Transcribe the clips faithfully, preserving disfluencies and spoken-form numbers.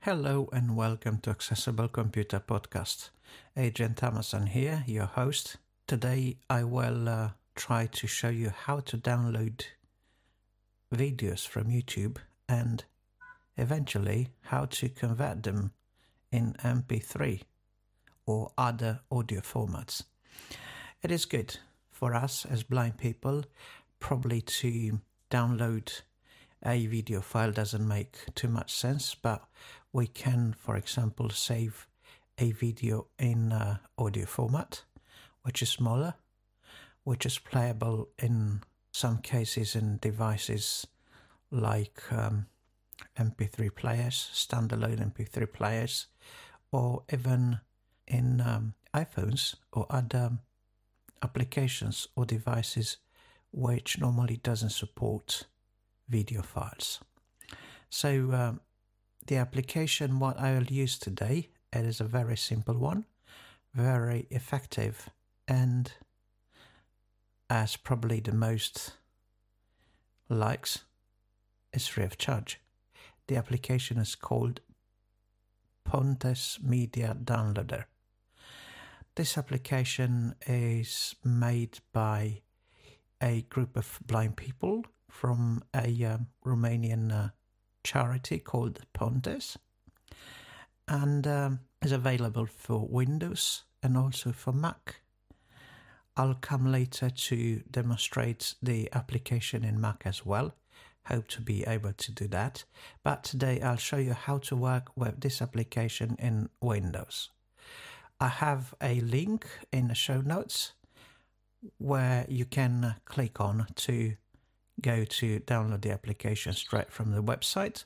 Hello and welcome to Accessible Computer Podcast. Adrian Thomason here, your host. Today I will uh, try to show you how to download videos from YouTube and eventually how to convert them in M P three or other audio formats. It is good for us as blind people probably to download a video file doesn't make too much sense, but we can, for example, save a video in uh, audio format, which is smaller, which is playable in some cases in devices like um, M P three players, standalone M P three players, or even in um, iPhones or other applications or devices which normally doesn't support video files. So um, the application what I will use today, it is a very simple one, very effective, and as probably the most likes, is free of charge. The application is called Pontes Media Downloader. This application is made by a group of blind people from a uh, Romanian uh, charity called Pontes, and um, is available for Windows and also for Mac. I'll come later to demonstrate the application in Mac as well. Hope to be able to do that. But today I'll show you how to work with this application in Windows. I have a link in the show notes where you can click on to go to download the application straight from the website.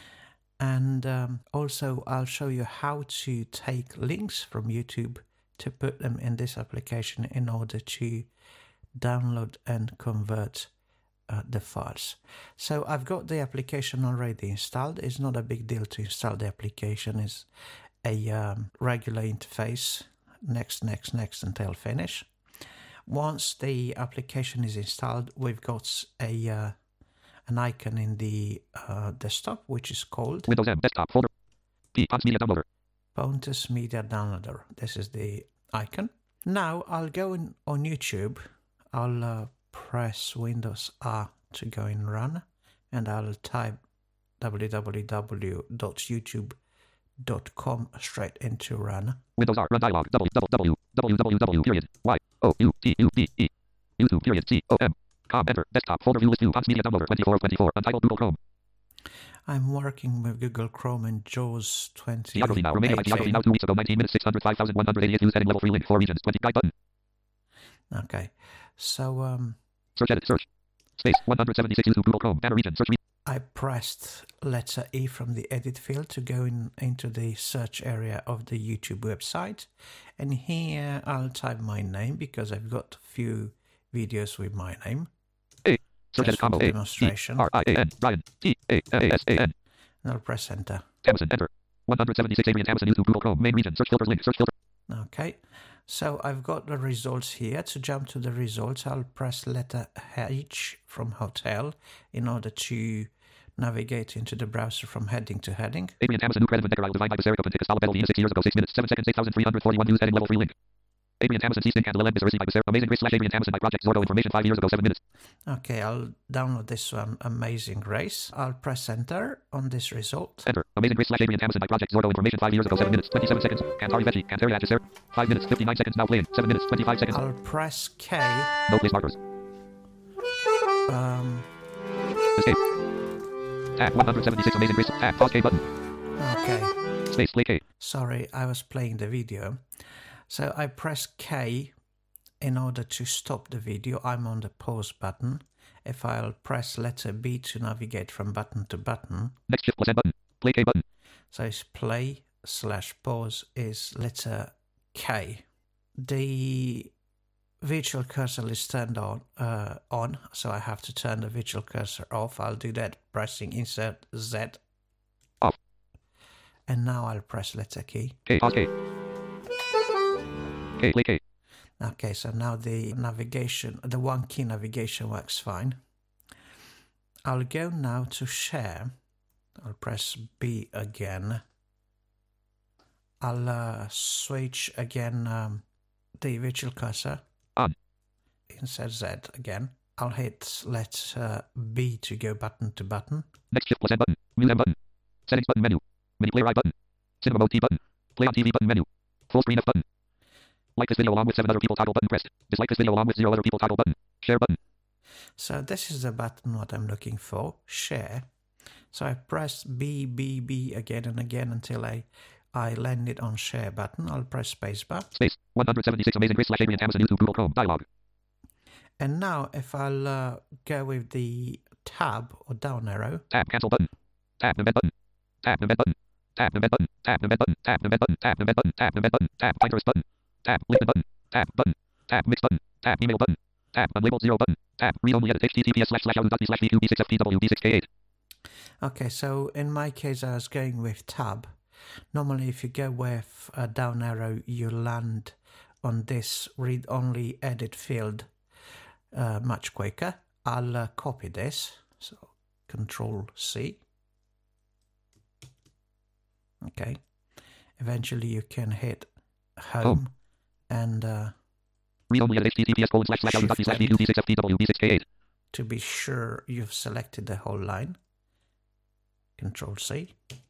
And um, also I'll show you how to take links from YouTube to put them in this application in order to download and convert uh, the files. So I've got the application already installed. It's not a big deal to install the application. It's a um, regular interface, next, next, next until finish. Once the application is installed, we've got a uh, an icon in the uh, desktop, which is called Windows M Desktop Folder. P Pontes Media Downloader. Pontes Media Downloader. This is the icon. Now I'll go in on YouTube. I'll uh, press Windows R to go and run, and I'll type w w w dot youtube dot com straight into run. Windows R run dialog w w w www period y o u t u b e YouTube period c o m com enter desktop folder view list view Pontes Media Downloader twenty-four twenty-four untitled Google Chrome. I'm working with Google Chrome and JAWS twenty. Geography now Romania geography now two weeks ago nineteen minutes six hundred five thousand one hundred eighty-eight views heading level three link four regions twenty guide button. Okay, so um. Search edit search space one hundred seventy-six YouTube Google Chrome banner region search. I pressed letter E from the edit field to go in into the search area of the YouTube website. And here I'll type my name because I've got a few videos with my name. A. Search edit combo A. Demonstration. E. R I A N. Ryan. T. A. A. S. A. N. And I'll press enter. Tamison. Enter. one hundred seventy-six Adrian Tamison YouTube Google Chrome main region search filters link search filter. Okay. So I've got the results here. To jump to the results, I'll press letter H from hotel in order to navigate into the browser from heading to heading. Adrian Tamison, new credit Decker, divine by Basaric, open tickets, Alabama, six years ago, six minutes, seven seconds, eight thousand three hundred forty-one news, heading level three link. Adrian Tamison, C-Sync, Candle, L M, received by Basaric, Amazing Grace slash Adrian Tamison by Project Zordo, information five years ago, seven minutes. Okay, I'll download this one, Amazing Grace. I'll press enter on this result. Enter, Amazing Grace slash Adrian Tamison by Project Zordo, information five years ago, seven minutes, twenty-seven seconds. Cantari Veggie, Cantari Agisar, five minutes, fifty-nine seconds, now playing, seven minutes, twenty-five seconds. I'll press K. No place markers. Um. Escape. Tab one hundred seventy-six Amazing Grace. Tab pause K button. Okay. Space play K. Sorry, I was playing the video. So I press K in order to stop the video. I'm on the pause button. If I'll press letter B to navigate from button to button. Next shift plus N button. Play K button. So it's play slash pause is letter K. The virtual cursor is turned on, uh, on, so I have to turn the virtual cursor off. I'll do that pressing insert Z. Off. And now I'll press letter key. K, pause K. K, play K. Okay, so now the navigation, the one key navigation works fine. I'll go now to share. I'll press B again. I'll uh, switch again um, the virtual cursor. On. Insert Z again. I'll hit let uh, B to go button to button. Next shift plus N button. Mute M button. Settings button menu. Mini player I button. Cinema mode T button. Play on T V button menu. Full screen F button. Like this video along with seven other people toggle button pressed. Dislike this video along with zero other people toggle button. Share button. So this is the button what I'm looking for. Share. So I press B, B, B again and again until I I landed on share button. I'll press spacebar. Space. one hundred seventy-six Amazing Grace slash Adrian Tamison YouTube Google Chrome dialog. And now if I'll uh, go with the tab or down arrow. Tab cancel button. Tab embed button. Tab embed button. Tab embed button. Tab embed button. Tab embed button. Tab embed button. Tab embed button. Tab Pinterest button. Tab LinkedIn button. Tab button. Tab mix button. Tab email button. Tab unlabeled zero button. Tab read only edit https slash slash yahoo.me slash vq b six f t w b six k eight. Okay, so in my case I was going with tab. Normally if you go with a down arrow you land on this read only edit field uh, much quicker. I'll uh, copy this. So control C. Okay. Eventually you can hit home, home. and uh, read only edit https colon slash slash yahoo.me slash vq b six f t w b six k eight. To be sure you've selected the whole line. Control C.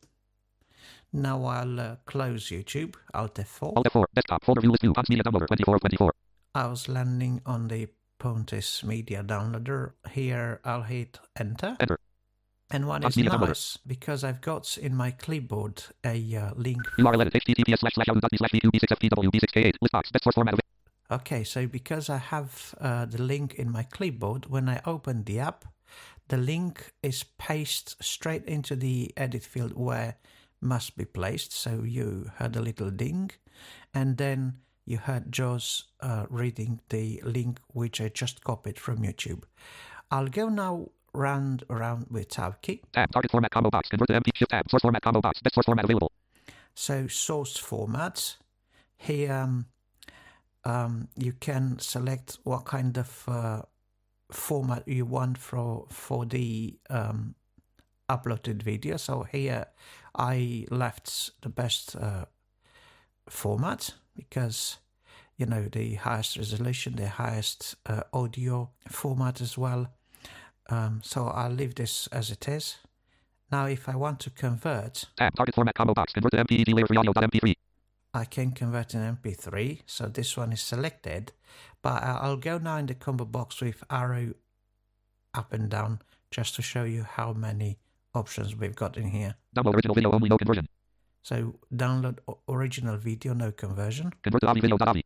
Now I'll uh, close YouTube. Alt F four. Alt F four. Desktop. Folder view list view. Pontis Media Downloader twenty-four of twenty-four. I was landing on the Pontis Media Downloader. Here I'll hit Enter. Enter. And what is nice, because I've got in my clipboard a uh, link. U R L edit https slash slash yahoo.me slash vq b six f t w b six k eight. List box. Best source format of it. Okay, so because I have uh, the link in my clipboard, when I open the app, the link is pasted straight into the edit field where must be placed. So you heard a little ding, and then you heard Jaws uh, reading the link which I just copied from YouTube. I'll go now round around with tab key. Tab target format combo box. Convert to M P shift tab source format combo box. Best source format available. So source formats. Here um, um, you can select what kind of uh, format you want for for the um, uploaded video. So here I left the best uh, format because you know the highest resolution, the highest uh, audio format as well. Um, so I'll leave this as it is. Now if I want to convert, tab target format combo box. Convert to M P E G layer free audio M P three. I can convert in M P three, so this one is selected, but I'll go now in the combo box with arrow up and down just to show you how many options we've got in here. Download original video only, no conversion. So download original video, no conversion. Convert to A V I video.A V I.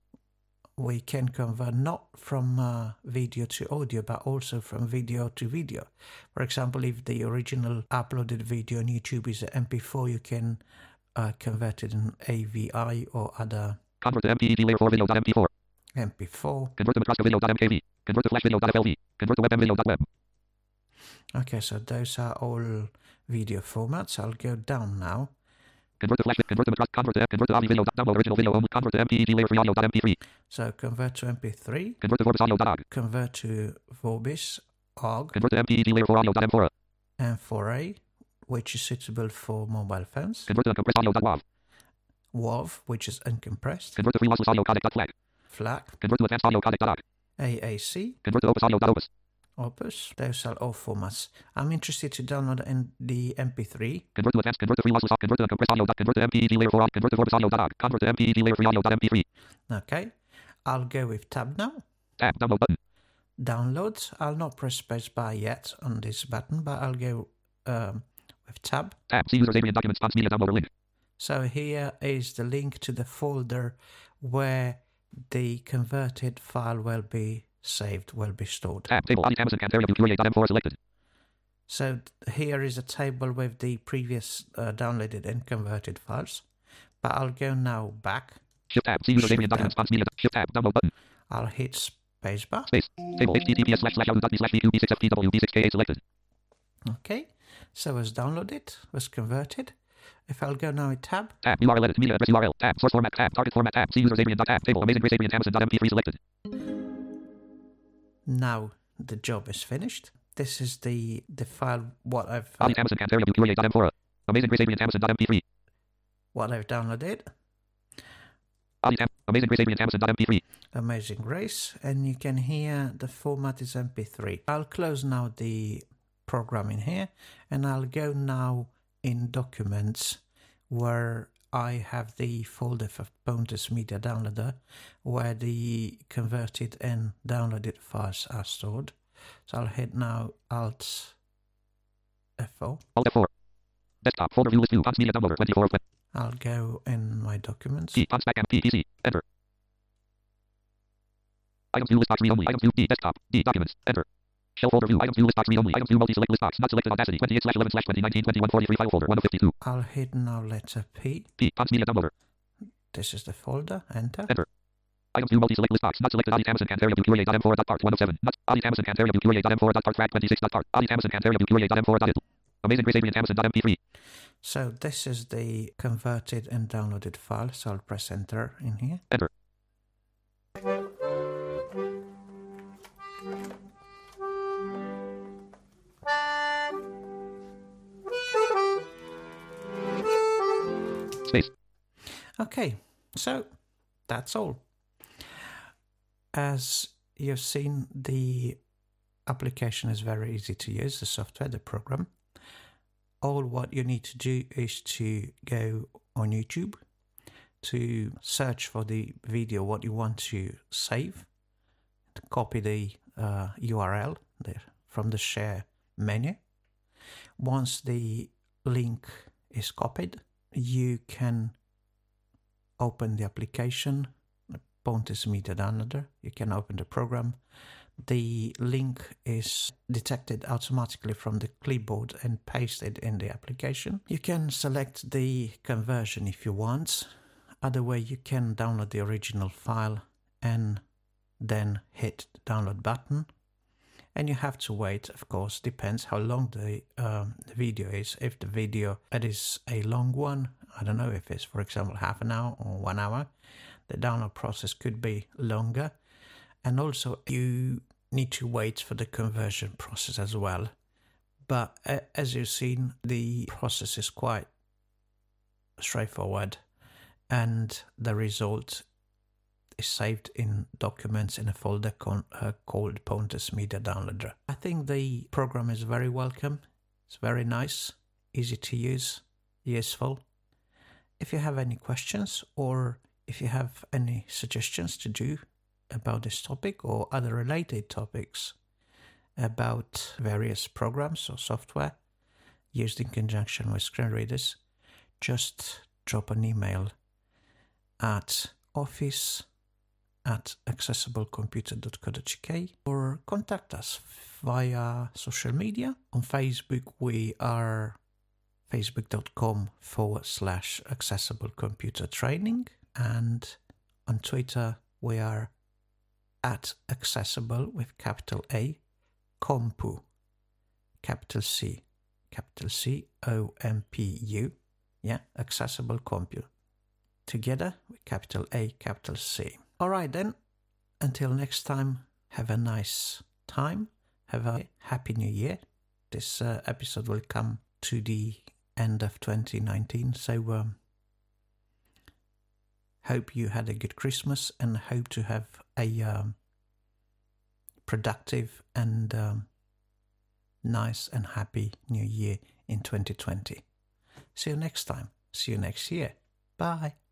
We can convert not from uh, video to audio, but also from video to video. For example, if the original uploaded video on YouTube is M P four, you can uh, convert it in A V I or other. Convert to M P E G layer four video.M P four. M P four. Convert to Matroska video.M K V. Convert to Flash video.F L V. Convert to WebM video.web. Okay, so those are all video formats. I'll go down now. Convert to Flash, convert to Matroska, convert to convert to A V I video, download original video only, convert to M P E G layer free audio.M P three. So convert to M P three. Convert to Vorbis audio.O G. Convert to Vorbis O G. Convert to M P E G layer four audio.M four A. M four A, which is suitable for mobile phones. Convert to uncompressed audio.wav. WAV, which is uncompressed. Convert to free lossless audio codec.flag. FLAC. Convert to advanced audio codec.O G. A A C. Convert to Opus audio.Opus. Opus. Those are all formats. I'm interested to download in the M P three. Convert to advanced, convert to free lossless, convert to uncompressed audio, convert to M P E G layer four, convert to Vorbis audio.O G, convert to M P E G layer free audio.M P three. Okay. I'll go with tab now. Tab, download button. Download. I'll not press spacebar yet on this button, but I'll go um, with tab. Tab, see users Adrian documents, Pontis Media Downloader link. So here is the link to the folder where the converted file will be saved, will be stored. Tab, table, Audit Amazon Cantaria Q A dot M four selected. So here is a table with the previous uh, downloaded and converted files. But I'll go now back. Shift tab, see users Adrian documents, Pontis Media, shift tab, download button. I'll hit spacebar. Space, table, https slash slash yahoo.me slash vq b six f t w b six k eight selected. Okay, so it was downloaded, was converted. If I'll go now with tab. Tab, U R L edit, media address U R L, tab, source format, tab, target format, tab, see users Adrian, tab, table, Amazing Grace Adrian Tamison M P three selected. Now the job is finished. This is the the file what I've. Audit Amazon Cantaria Q A dot M four. Amazing Grace Adrian Tamison M P three. what I've downloaded. Amazing Grace, Adrian Tamison dot M P three. Amazing Grace, and you can hear the format is M P three. I'll close now the program in here, and I'll go now in Documents, where I have the folder for Pontus Media Downloader, where the converted and downloaded files are stored. So I'll hit now Alt F four. Alt F four. Desktop folder view list view. Pontus Media Downloader twenty-four. I'll go in my Documents. P. Pontus Back P. P C. Enter. Items view list box read only. Items view D. Desktop. D. Documents. Enter. Shell folder view. Items view list box read only. Items view multi select list box. Not selected. Audacity. twenty-eight slash eleven slash twenty nineteen twenty-one forty-three file folder. one of fifty-two. I'll hit now letter P. P. Pontus Media Downloader. This is the folder. Enter. Enter. Items view multi select list box. Not selected. Adi Tamison Cantaria View Q A dot M four dot part one oh seven. Not Adi Tamison Cantaria View Q A dot M four dot part track twenty-six dot part. Adi Tamison Cantaria View Q A dot M four dot Amazing Grace Adrian Tamison dot M P three. So this is the converted and downloaded file. So I'll press enter in here. Enter. Space. Okay, so that's all. As you've seen, the application is very easy to use, the software, the program. All what you need to do is to go on YouTube, to search for the video what you want to save, to copy the uh, U R L there from the share menu. Once the link is copied, you can open the application, Pontus Media Downloader. You can open the program. The link is detected automatically from the clipboard and pasted in the application. You can select the conversion if you want. Other way, you can download the original file and then hit the download button. And you have to wait, of course, depends how long the, um, the video is. If the video it is a long one, I don't know if it's, for example, half an hour or one hour, the download process could be longer. And also you need to wait for the conversion process as well. But uh, as you've seen, the process is quite straightforward, and the result is saved in Documents in a folder con uh, called Pontus Media Downloader. I think the program is very welcome. It's very nice, easy to use, useful. If you have any questions, or if you have any suggestions to do about this topic or other related topics about various programs or software used in conjunction with screen readers, just drop an email at office at accessiblecomputer dot co dot U K or contact us via social media. On Facebook, we are facebook.com forward slash accessible computer training, and on Twitter, we are at accessible with capital A, Compu, capital C, capital C, O M P U, yeah, accessible compu, together with capital A, capital C. All right then, until next time, have a nice time, have a happy new year. This uh, episode will come to the end of twenty nineteen, so um, hope you had a good Christmas and hope to have a um, productive and um, nice and happy new year in twenty twenty. See you next time. See you next year. Bye.